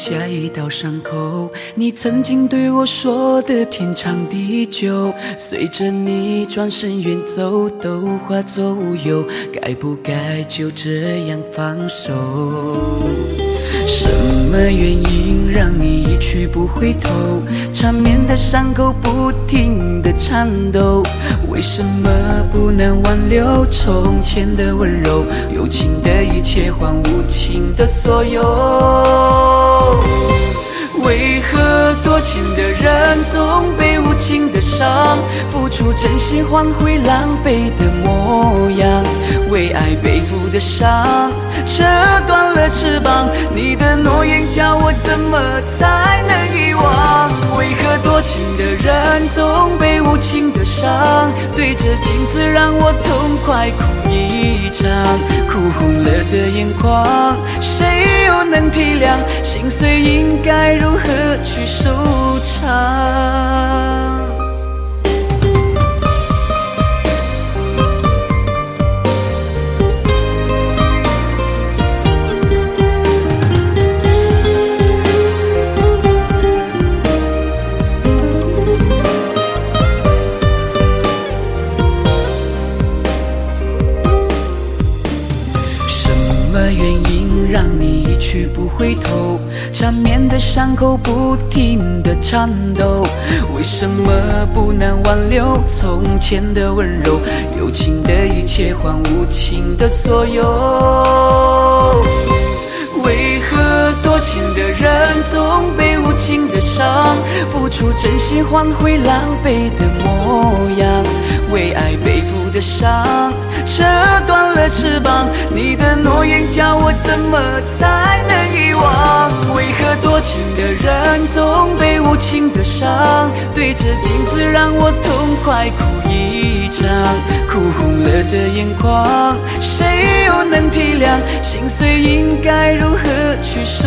下一道伤口。你曾经对我说的天长地久，随着你转身远走，都化作乌有。该不该就这样放手？什么原因让你一去不回头？缠绵的伤口不停地颤抖，为什么不能挽留从前的温柔？有情的一切换无情的所有。为何多情的人总被无情的伤，付出真心换回狼狈的模样？为爱背负的伤，折断了翅膀，你的诺言叫我怎么才能遗忘？为何多情的人总被无情的伤，对着镜子让我痛快哭一场？哭红了的眼眶，谁又能体谅？心碎应该如何去收场？什么原因让你一去不回头？缠绵的伤口不停地颤抖，为什么不能挽留从前的温柔？有情的一切换无情的所有。为何多情的人总被无情的伤，付出真心换回狼狈的模样？为爱背负的伤，折断了翅膀，你的诺言叫我怎么才能遗忘？为何多情的人总被无情的伤，对着镜子让我痛快哭一场？哭红了的眼眶，谁又能体谅？心碎应该如何去收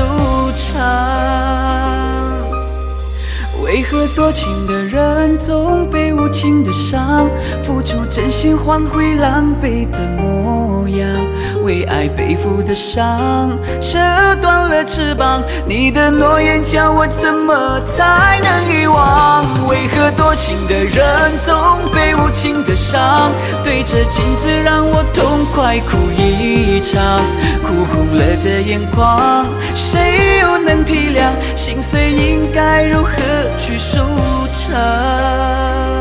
场？为何多情的人总被无情的伤，付出真心换回狼狈的模样？为爱背负的伤，折断了翅膀，你的诺言叫我怎么才能遗忘？为何多情的人总被无情的伤，对着镜子让我痛快哭一场？哭红了的眼眶，谁又能体谅？心碎应该如何去收场？